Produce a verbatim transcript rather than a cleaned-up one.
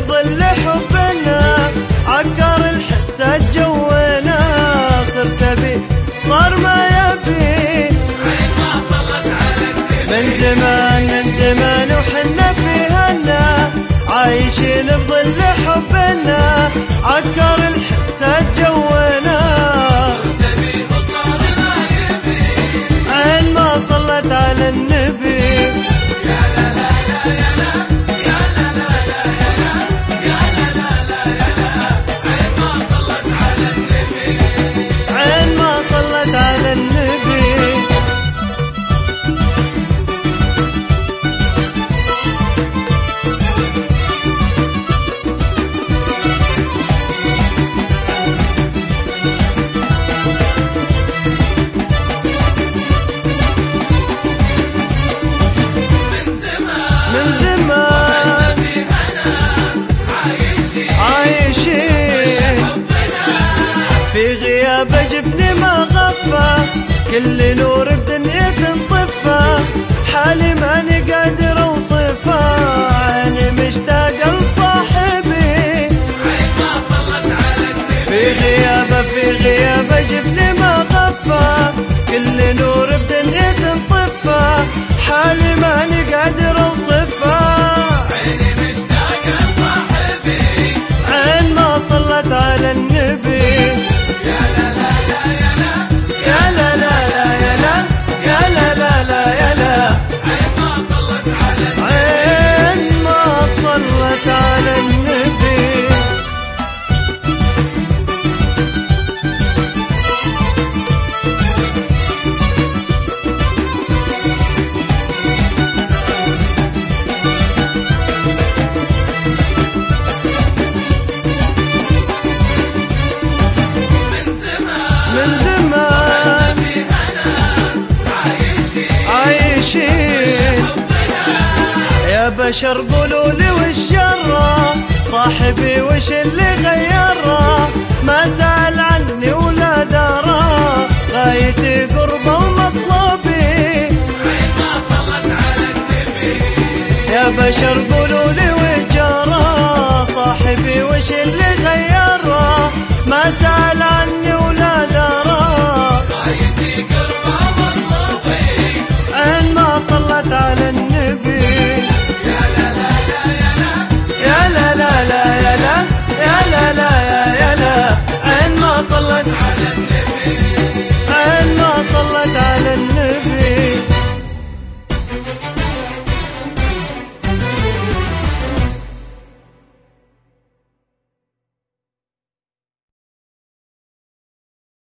بظل حبنا عكر الحسات جونا صرت ابي صار ما يبي عين ما صلت على النبي من زمان من زمان وحنا في هنا عايشين بظل حبنا عكر الحسات جونا صرت ابي وصار ما يبي عين ما صلت على النبي يا لا لا لا يا لا يا لا لا لا يا لا يا لا لا لا يا لا عين ما صلت على النبي عين ما صلت على النبي من زمان عايشين في غيابه جفني ما غفى كل نور بدنيا انطفى حالي ماني قادر اوصفه عيني مشتاقه لصاحبي عين ما صلت على النبي في غيابه في غيابه جفني ما غفى كل نور بدنيا انطفى حالي ماني قادر اوصفه عيني مشتاقة لصاحبي عين ما صلت على النبي يا لا لا لا يا لا يا لا لا لا يا لا يا لا لا لا يا لا عين ما صلت على النبي عين ما صلت على النبي من زمان من زمان في هنا عايشين عايشين يا بشر قولوا لي وش جرى صاحبي وش اللي غيره ما سأل عني ولا درى غايتي قربه ومطلبي عين ما صلت على النبي يا بشر قولوا لي وش جرى صاحبي وش اللي غيره ما سأل عني ولا درى غايتي قربه ومطلبي عين ما صلت على النبي يا لا لا لا يا لا يا لا لا لا يا لا يا لا لا يا لا عين ما صلت على النبي